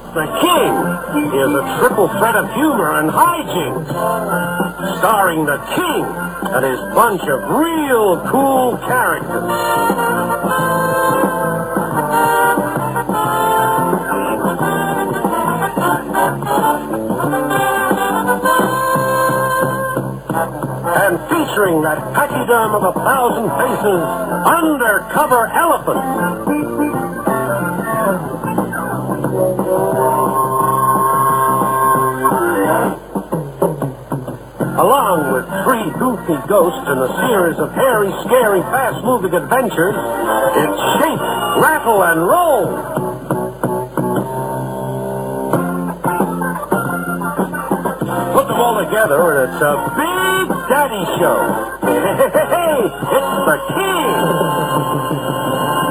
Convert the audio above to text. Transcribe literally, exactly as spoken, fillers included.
the King is a triple threat of humor and hijinks, starring the King and his bunch of real cool characters. And featuring that pachyderm of a thousand faces, Undercover Elephant. Along with three goofy ghosts in a series of hairy, scary, fast-moving adventures, it's Shake, Rattle, and Roll. Put them all together, and it's a big daddy show. Hey, hey, hey, it's the King.